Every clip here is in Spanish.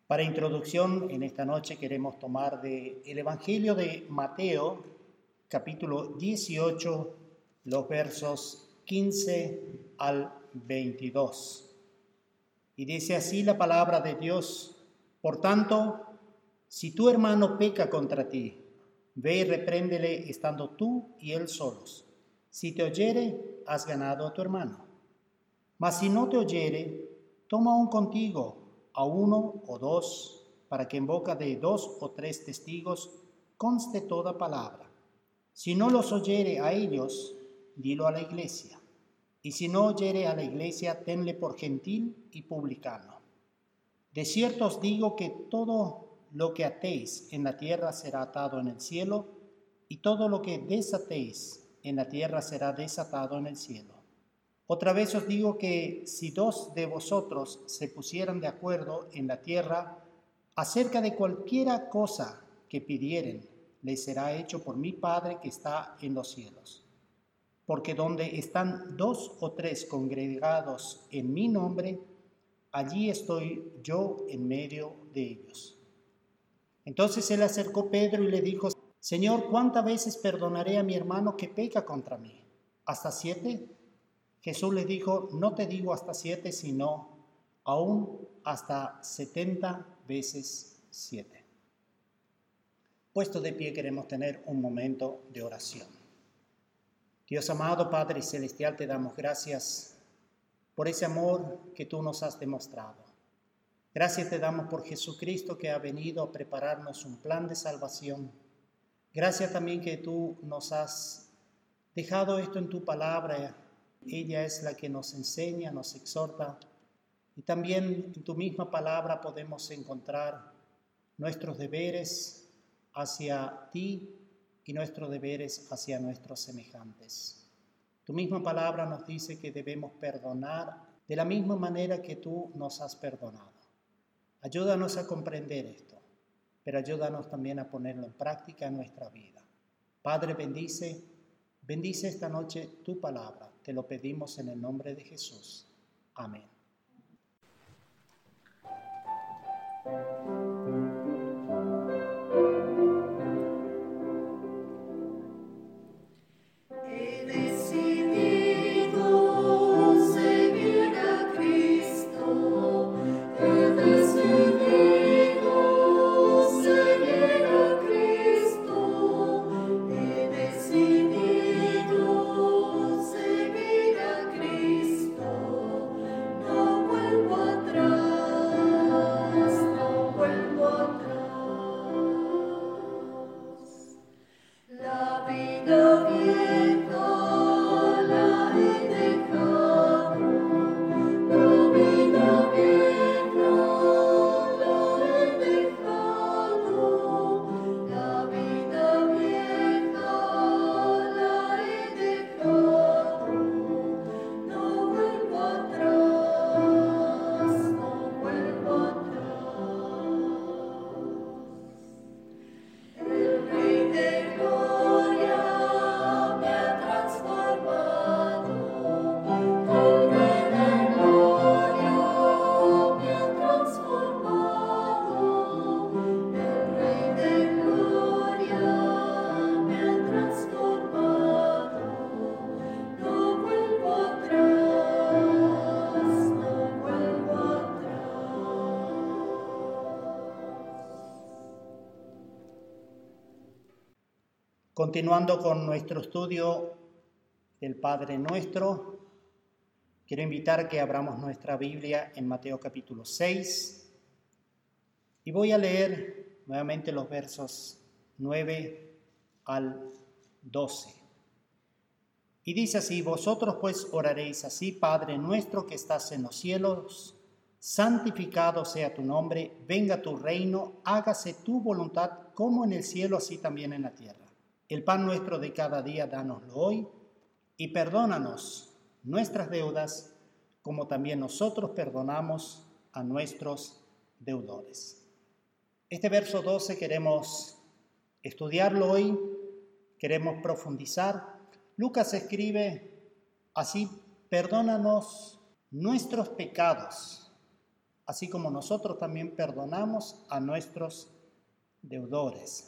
Para introducción, en esta noche queremos tomar del Evangelio de Mateo, capítulo 18, los versos 15 al 22. Y dice así la palabra de Dios: Por tanto, si tu hermano peca contra ti, ve y repréndele estando tú y él solos. Si te oyere, has ganado a tu hermano. Mas si no te oyere, toma aún contigo a uno o dos, para que en boca de 2 o 3 testigos conste toda palabra. Si no los oyere a ellos, dilo a la iglesia. Y si no oyere a la iglesia, tenle por gentil y publicano. De cierto os digo que todo lo que atéis en la tierra será atado en el cielo, y todo lo que desatéis en la tierra será desatado en el cielo. Otra vez os digo que si 2 de vosotros se pusieran de acuerdo en la tierra acerca de cualquiera cosa que pidieren, les será hecho por mi Padre que está en los cielos. Porque donde están 2 o 3 congregados en mi nombre, allí estoy yo en medio de ellos. Entonces se le acercó Pedro y le dijo: Señor, ¿cuántas veces perdonaré a mi hermano que peca contra mí? ¿Hasta 7? Jesús le dijo: no te digo hasta 7, sino aún hasta 70 veces 7. Puesto de pie, queremos tener un momento de oración. Dios amado, Padre Celestial, te damos gracias por ese amor que tú nos has demostrado. Gracias te damos por Jesucristo, que ha venido a prepararnos un plan de salvación. Gracias también que tú nos has dejado esto en tu palabra. Ella es la que nos enseña, nos exhorta, y también en tu misma palabra podemos encontrar nuestros deberes hacia ti y nuestros deberes hacia nuestros semejantes. Tu misma palabra nos dice que debemos perdonar de la misma manera que tú nos has perdonado. Ayúdanos a comprender esto, pero ayúdanos también a ponerlo en práctica en nuestra vida. Padre, bendice esta noche tu palabra. Te lo pedimos en el nombre de Jesús. Amén. Continuando con nuestro estudio del Padre Nuestro, quiero invitar a que abramos nuestra Biblia en Mateo capítulo 6 y voy a leer nuevamente los versos 9 al 12. Y dice así: vosotros pues oraréis así: Padre nuestro que estás en los cielos, santificado sea tu nombre, venga tu reino, hágase tu voluntad como en el cielo, así también en la tierra. El pan nuestro de cada día, dánoslo hoy, y perdónanos nuestras deudas, como también nosotros perdonamos a nuestros deudores. Este verso 12 queremos estudiarlo hoy, queremos profundizar. Lucas escribe así: perdónanos nuestros pecados, así como nosotros también perdonamos a nuestros deudores.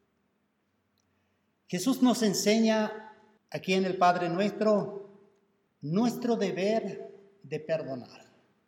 Jesús nos enseña aquí en el Padre Nuestro deber de perdonar.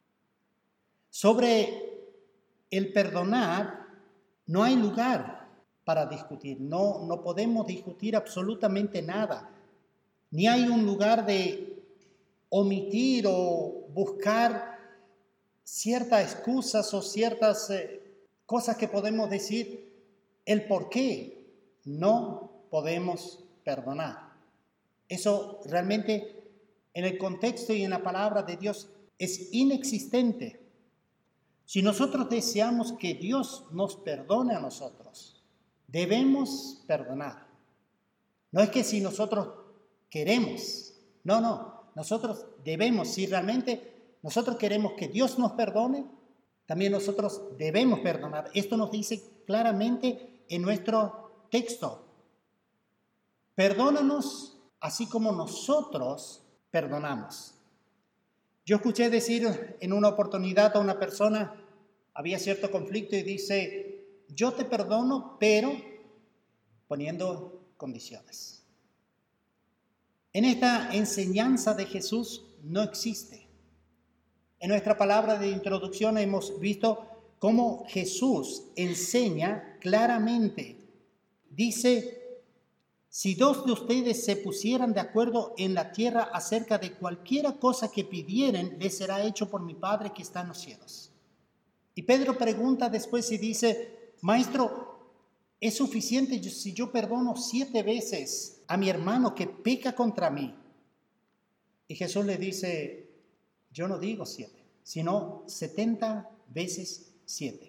Sobre el perdonar no hay lugar para discutir, no podemos discutir absolutamente nada, ni hay un lugar de omitir o buscar ciertas excusas o ciertas cosas que podemos decir el por qué no podemos perdonar. Eso realmente en el contexto y en la palabra de Dios es inexistente. Si nosotros deseamos que Dios nos perdone a nosotros, debemos perdonar. No es que si nosotros queremos, no, nosotros debemos, si realmente nosotros queremos que Dios nos perdone, también nosotros debemos perdonar. Esto nos dice claramente en nuestro texto. Perdónanos así como nosotros perdonamos. Yo escuché decir en una oportunidad a una persona, había cierto conflicto y dice, yo te perdono, pero poniendo condiciones. En esta enseñanza de Jesús no existe. En nuestra palabra de introducción hemos visto cómo Jesús enseña claramente. Dice, si dos de ustedes se pusieran de acuerdo en la tierra acerca de cualquiera cosa que pidieren, les será hecho por mi Padre que está en los cielos. Y Pedro pregunta después y dice, Maestro, ¿es suficiente si yo perdono 7 veces a mi hermano que peca contra mí? Y Jesús le dice, yo no digo 7, sino 70 veces 7.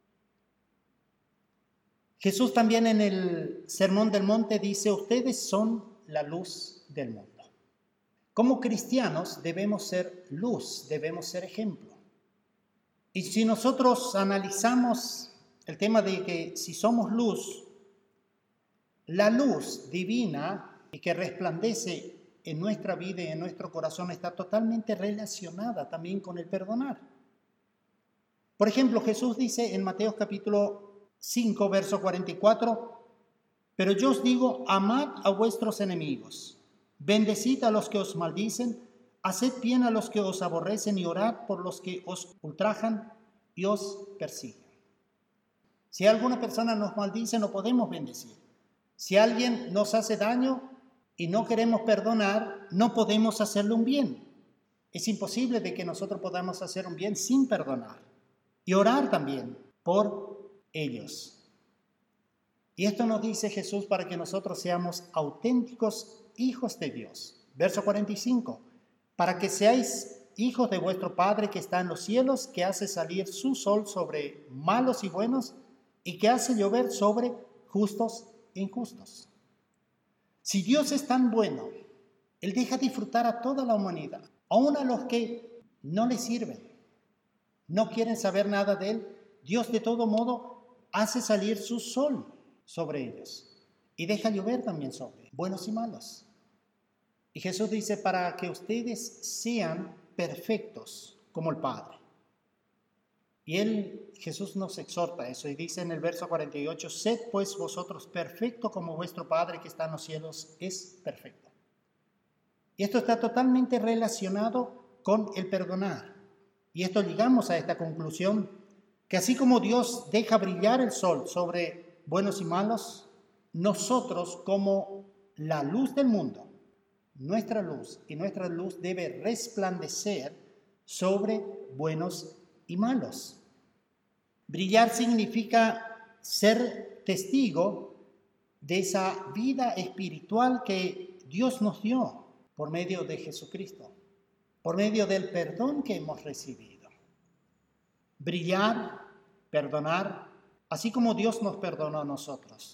Jesús también en el Sermón del Monte dice, ustedes son la luz del mundo. Como cristianos debemos ser luz, debemos ser ejemplo. Y si nosotros analizamos el tema de que si somos luz, la luz divina y que resplandece en nuestra vida y en nuestro corazón está totalmente relacionada también con el perdonar. Por ejemplo, Jesús dice en Mateo capítulo 5, verso 44, pero yo os digo, amad a vuestros enemigos, bendecid a los que os maldicen, haced bien a los que os aborrecen y orad por los que os ultrajan y os persiguen. Si alguna persona nos maldice, no podemos bendecir. Si alguien nos hace daño y no queremos perdonar, no podemos hacerle un bien. Es imposible de que nosotros podamos hacer un bien sin perdonar. Y orar también por ellos. Y esto nos dice Jesús para que nosotros seamos auténticos hijos de Dios. Verso 45. Para que seáis hijos de vuestro Padre que está en los cielos, que hace salir su sol sobre malos y buenos y que hace llover sobre justos e injustos. Si Dios es tan bueno, Él deja disfrutar a toda la humanidad, aun a los que no le sirven, no quieren saber nada de Él. Dios de todo modo hace salir su sol sobre ellos y deja llover también sobre buenos y malos. Y Jesús dice, para que ustedes sean perfectos como el Padre. Y Jesús nos exhorta eso y dice en el verso 48, sed pues vosotros perfectos como vuestro Padre que está en los cielos es perfecto. Y esto está totalmente relacionado con el perdonar. Y esto llegamos a esta conclusión, que así como Dios deja brillar el sol sobre buenos y malos, nosotros como la luz del mundo, nuestra luz debe resplandecer sobre buenos y malos. Brillar significa ser testigo de esa vida espiritual que Dios nos dio por medio de Jesucristo, por medio del perdón que hemos recibido. Brillar, perdonar, así como Dios nos perdonó a nosotros.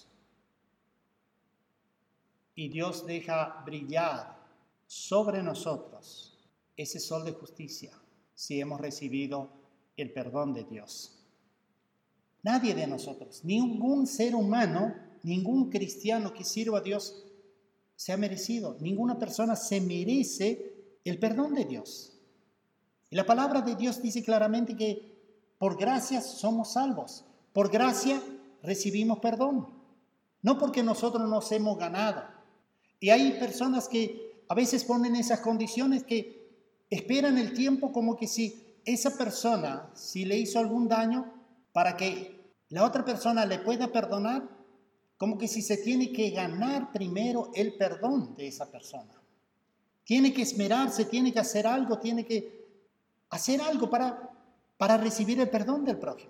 Y Dios deja brillar sobre nosotros ese sol de justicia si hemos recibido el perdón de Dios. Nadie de nosotros, ningún ser humano, ningún cristiano que sirva a Dios se ha merecido. Ninguna persona se merece el perdón de Dios. Y la palabra de Dios dice claramente que Por gracia somos salvos. Por gracia recibimos perdón. No porque nosotros nos hemos ganado. Y hay personas que a veces ponen esas condiciones que esperan el tiempo como que si esa persona, si le hizo algún daño, para que la otra persona le pueda perdonar, como que si se tiene que ganar primero el perdón de esa persona. Tiene que esmerarse, tiene que hacer algo, tiene que hacer algo para recibir el perdón del prójimo.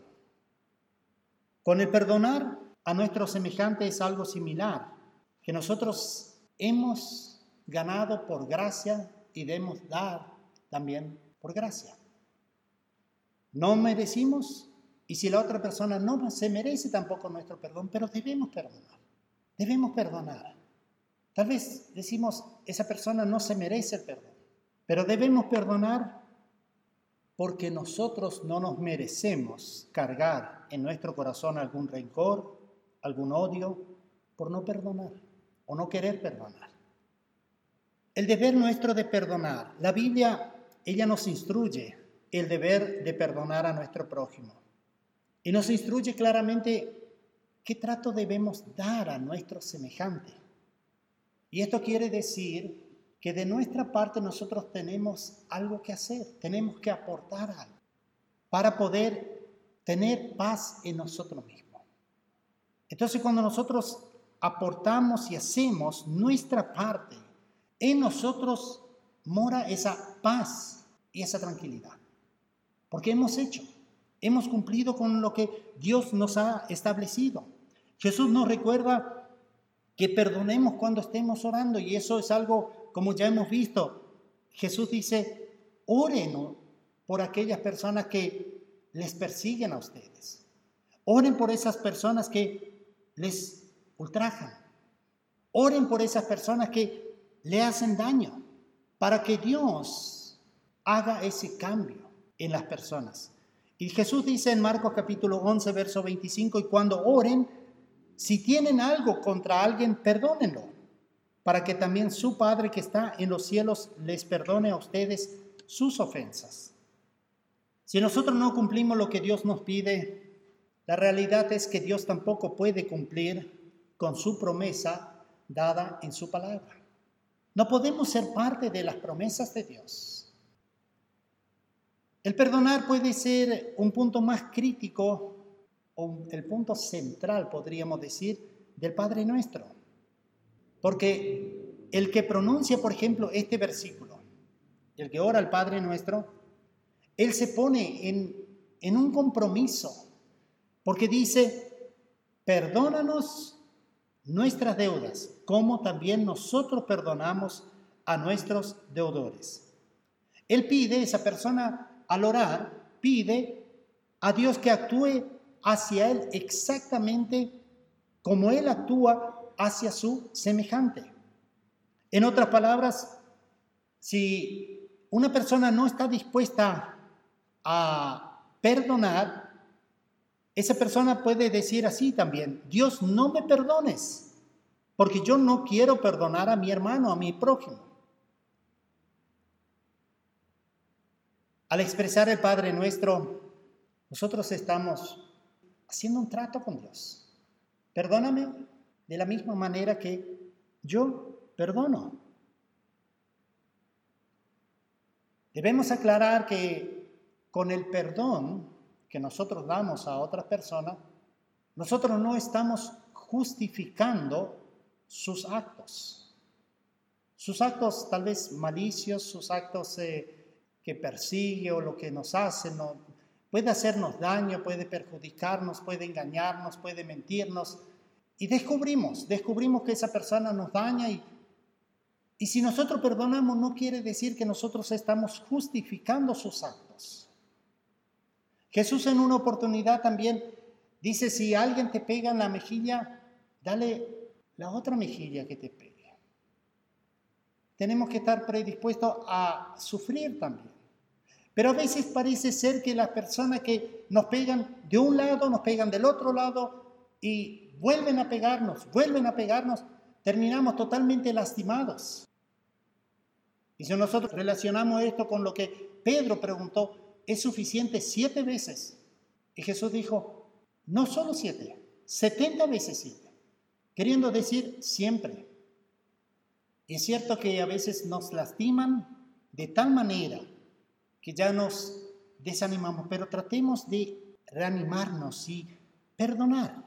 Con el perdonar a nuestro semejante es algo similar, que nosotros hemos ganado por gracia y debemos dar también por gracia. No merecimos, y si la otra persona no se merece tampoco nuestro perdón, pero debemos perdonar. Debemos perdonar. Tal vez decimos, esa persona no se merece el perdón, pero debemos perdonar porque nosotros no nos merecemos cargar en nuestro corazón algún rencor, algún odio, por no perdonar o no querer perdonar. El deber nuestro de perdonar. La Biblia, ella nos instruye el deber de perdonar a nuestro prójimo. Y nos instruye claramente qué trato debemos dar a nuestro semejante. Y esto quiere decir que de nuestra parte nosotros tenemos algo que hacer, tenemos que aportar algo para poder tener paz en nosotros mismos. Entonces, cuando nosotros aportamos y hacemos nuestra parte, en nosotros mora esa paz y esa tranquilidad. Porque hemos cumplido con lo que Dios nos ha establecido. Jesús nos recuerda que perdonemos cuando estemos orando, y eso es algo, como ya hemos visto, Jesús dice, oren por aquellas personas que les persiguen a ustedes. Oren por esas personas que les ultrajan. Oren por esas personas que le hacen daño, para que Dios haga ese cambio en las personas. Y Jesús dice en Marcos capítulo 11, verso 25, y cuando oren, si tienen algo contra alguien, perdónenlo, para que también su Padre que está en los cielos les perdone a ustedes sus ofensas. Si nosotros no cumplimos lo que Dios nos pide, la realidad es que Dios tampoco puede cumplir con su promesa dada en su palabra. No podemos ser parte de las promesas de Dios. El perdonar puede ser un punto más crítico, o el punto central, podríamos decir, del Padre Nuestro. Porque el que pronuncia, por ejemplo, este versículo, el que ora al Padre Nuestro, él se pone en un compromiso, porque dice, perdónanos nuestras deudas, como también nosotros perdonamos a nuestros deudores. Él pide, esa persona al orar, pide a Dios que actúe hacia él exactamente como él actúa hacia su semejante. En otras palabras, si una persona no está dispuesta a perdonar, esa persona puede decir así también, Dios, no me perdones, porque yo no quiero perdonar a mi hermano, a mi prójimo. Al expresar el Padre Nuestro, nosotros estamos haciendo un trato con Dios. Perdóname de la misma manera que yo perdono. Debemos aclarar que con el perdón que nosotros damos a otras personas, nosotros no estamos justificando sus actos. Sus actos tal vez malicios, sus actos que persigue o lo que nos hace, puede hacernos daño, puede perjudicarnos, puede engañarnos, puede mentirnos. Y descubrimos que esa persona nos daña y si nosotros perdonamos no quiere decir que nosotros estamos justificando sus actos. Jesús en una oportunidad también dice, si alguien te pega en la mejilla, dale la otra mejilla que te pegue. Tenemos que estar predispuestos a sufrir también. Pero a veces parece ser que las personas que nos pegan de un lado, nos pegan del otro lado y vuelven a pegarnos, terminamos totalmente lastimados. Y si nosotros relacionamos esto con lo que Pedro preguntó, ¿es suficiente 7 veces Y Jesús dijo, no solo 7, 70 veces 7, queriendo decir siempre. Y es cierto que a veces nos lastiman de tal manera que ya nos desanimamos, pero tratemos de reanimarnos y perdonar.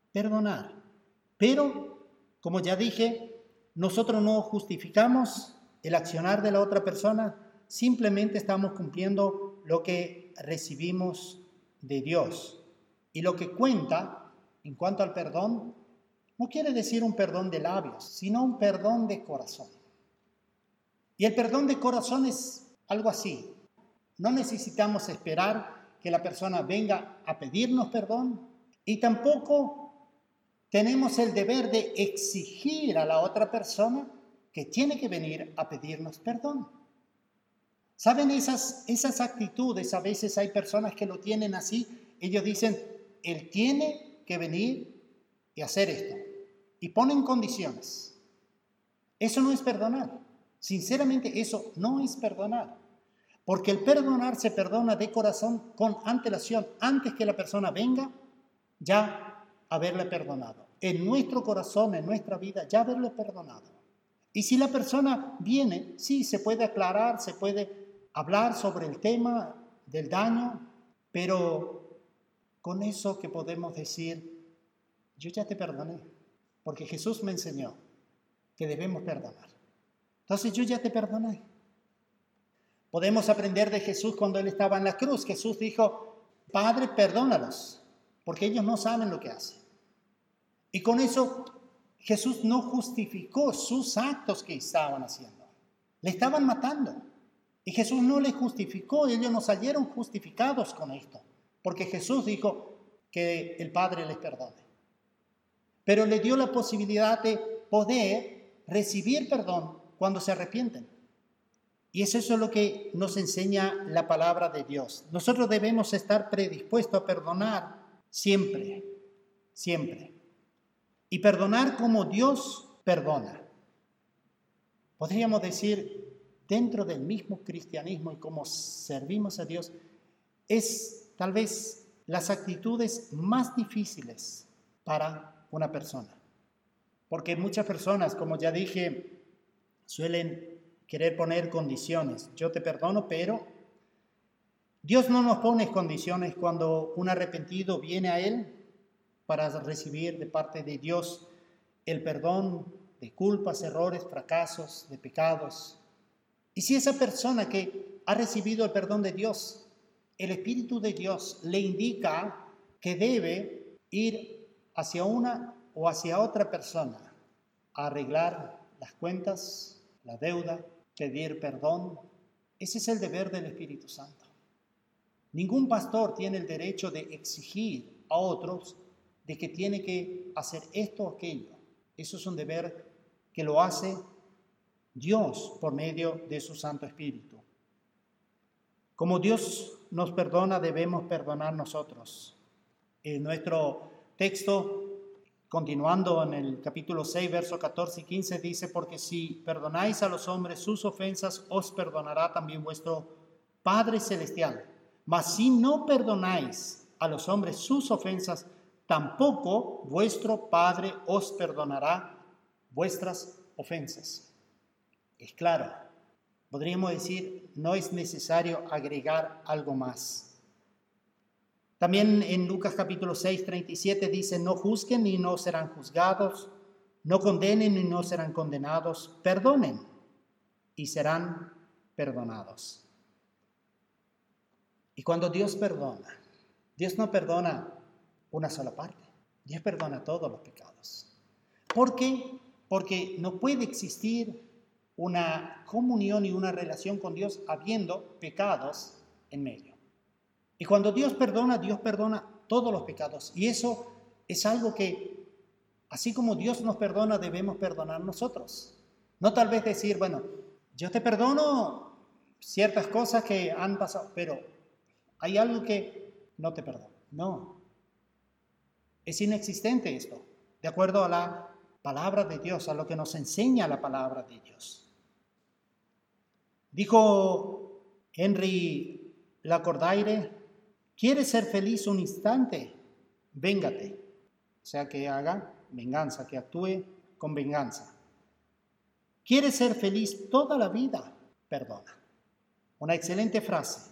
Pero, como ya dije, nosotros no justificamos el accionar de la otra persona, simplemente estamos cumpliendo lo que recibimos de Dios. Y lo que cuenta en cuanto al perdón, no quiere decir un perdón de labios, sino un perdón de corazón. Y el perdón de corazón es algo así. No necesitamos esperar que la persona venga a pedirnos perdón y tampoco tenemos el deber de exigir a la otra persona que tiene que venir a pedirnos perdón. ¿Saben esas actitudes? A veces hay personas que lo tienen así. Ellos dicen, él tiene que venir y hacer esto. Y ponen condiciones. Eso no es perdonar. Sinceramente, eso no es perdonar. Porque el perdonar se perdona de corazón con antelación. Antes que la persona venga, ya haberle perdonado. En nuestro corazón, en nuestra vida, ya haberle perdonado. Y si la persona viene, sí, se puede aclarar, se puede hablar sobre el tema del daño, pero con eso que podemos decir, yo ya te perdoné, porque Jesús me enseñó que debemos perdonar. Entonces yo ya te perdoné. Podemos aprender de Jesús cuando Él estaba en la cruz. Jesús dijo, Padre, perdónalos, porque ellos no saben lo que hacen. Y con eso Jesús no justificó sus actos que estaban haciendo. Le estaban matando. Y Jesús no le justificó. Ellos no salieron justificados con esto. Porque Jesús dijo que el Padre les perdone. Pero le dio la posibilidad de poder recibir perdón cuando se arrepienten. Y es eso lo que nos enseña la palabra de Dios. Nosotros debemos estar predispuestos a perdonar siempre, siempre. Y perdonar como Dios perdona. Podríamos decir, dentro del mismo cristianismo y como servimos a Dios, es tal vez las actitudes más difíciles para una persona. Porque muchas personas, como ya dije, suelen querer poner condiciones. Yo te perdono, pero Dios no nos pone condiciones cuando un arrepentido viene a Él para recibir de parte de Dios el perdón de culpas, errores, fracasos, de pecados. Y si esa persona que ha recibido el perdón de Dios, el Espíritu de Dios le indica que debe ir hacia una o hacia otra persona a arreglar las cuentas, la deuda, pedir perdón, ese es el deber del Espíritu Santo. Ningún pastor tiene el derecho de exigir a otros de que tiene que hacer esto o aquello. Eso es un deber que lo hace Dios por medio de su Santo Espíritu. Como Dios nos perdona, debemos perdonar nosotros. En nuestro texto, continuando en el capítulo 6, versos 14 y 15, dice, porque si perdonáis a los hombres sus ofensas, os perdonará también vuestro Padre Celestial. Mas si no perdonáis a los hombres sus ofensas, tampoco vuestro Padre os perdonará vuestras ofensas. Es claro, podríamos decir, no es necesario agregar algo más. También en Lucas capítulo 6, 37 dice, no juzguen y no serán juzgados, no condenen y no serán condenados, perdonen y serán perdonados. Y cuando Dios perdona, Dios no perdona una sola parte, Dios perdona todos los pecados. ¿Por qué? Porque no puede existir una comunión y una relación con Dios habiendo pecados en medio. Y cuando Dios perdona todos los pecados. Y eso es algo que, así como Dios nos perdona, debemos perdonar nosotros. No tal vez decir, bueno, yo te perdono ciertas cosas que han pasado, pero hay algo que no te perdono. No. Es inexistente esto, de acuerdo a la palabra de Dios, a lo que nos enseña la palabra de Dios. Dijo Henry Lacordaire ¿Quieres ser feliz un instante? Véngate. O sea, que haga venganza, que actúe con venganza. ¿Quieres ser feliz toda la vida? Perdona. Una excelente frase.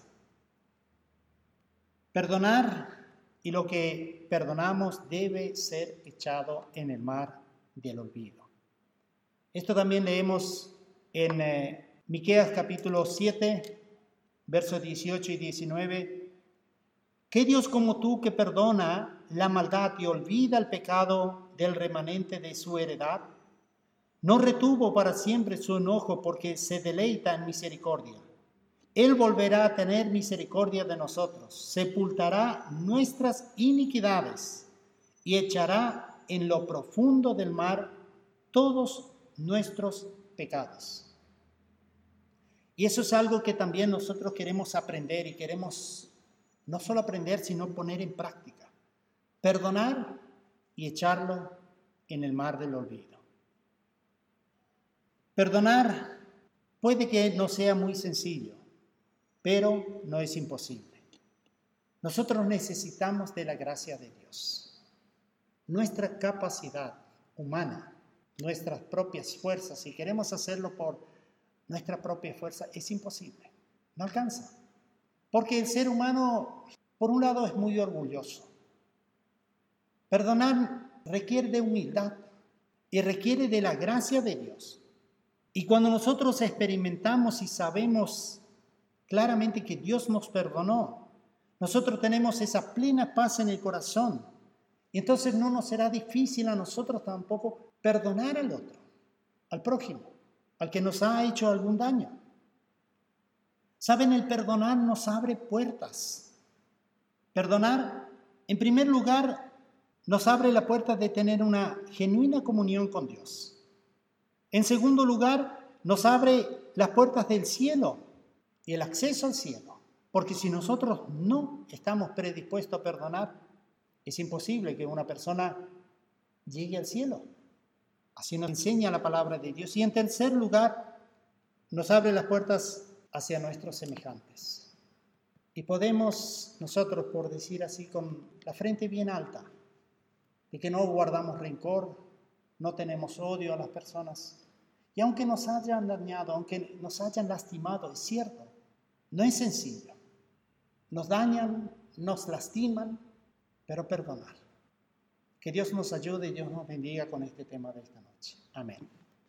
Perdonar, y lo que perdonamos debe ser echado en el mar del olvido. Esto también leemos en Miqueas capítulo 7, versos 18 y 19. ¿Qué Dios como tú que perdona la maldad y olvida el pecado del remanente de su heredad? No retuvo para siempre su enojo porque se deleita en misericordia. Él volverá a tener misericordia de nosotros, sepultará nuestras iniquidades y echará en lo profundo del mar todos nuestros pecados. Y eso es algo que también nosotros queremos aprender y queremos no solo aprender, sino poner en práctica. Perdonar y echarlo en el mar del olvido. Perdonar puede que no sea muy sencillo, pero no es imposible. Nosotros necesitamos de la gracia de Dios. Nuestra capacidad humana, nuestras propias fuerzas, si queremos hacerlo por nuestra propia fuerza, es imposible. No alcanza. Porque el ser humano, por un lado, es muy orgulloso. Perdonar requiere de humildad y requiere de la gracia de Dios. Y cuando nosotros experimentamos y sabemos claramente que Dios nos perdonó, nosotros tenemos esa plena paz en el corazón. Y entonces no nos será difícil a nosotros tampoco perdonar al otro, al prójimo, al que nos ha hecho algún daño. Saben, el perdonar nos abre puertas. Perdonar, en primer lugar, nos abre la puerta de tener una genuina comunión con Dios. En segundo lugar, nos abre las puertas del cielo y el acceso al cielo. Porque si nosotros no estamos predispuestos a perdonar, es imposible que una persona llegue al cielo. Así nos enseña la palabra de Dios. Y en tercer lugar, nos abre las puertas hacia nuestros semejantes. Y podemos nosotros, por decir así, con la frente bien alta, de que no guardamos rencor, no tenemos odio a las personas. Y aunque nos hayan dañado, aunque nos hayan lastimado, es cierto, no es sencillo. Nos dañan, nos lastiman, pero perdonar. Que Dios nos ayude y Dios nos bendiga con este tema de esta noche. Amén.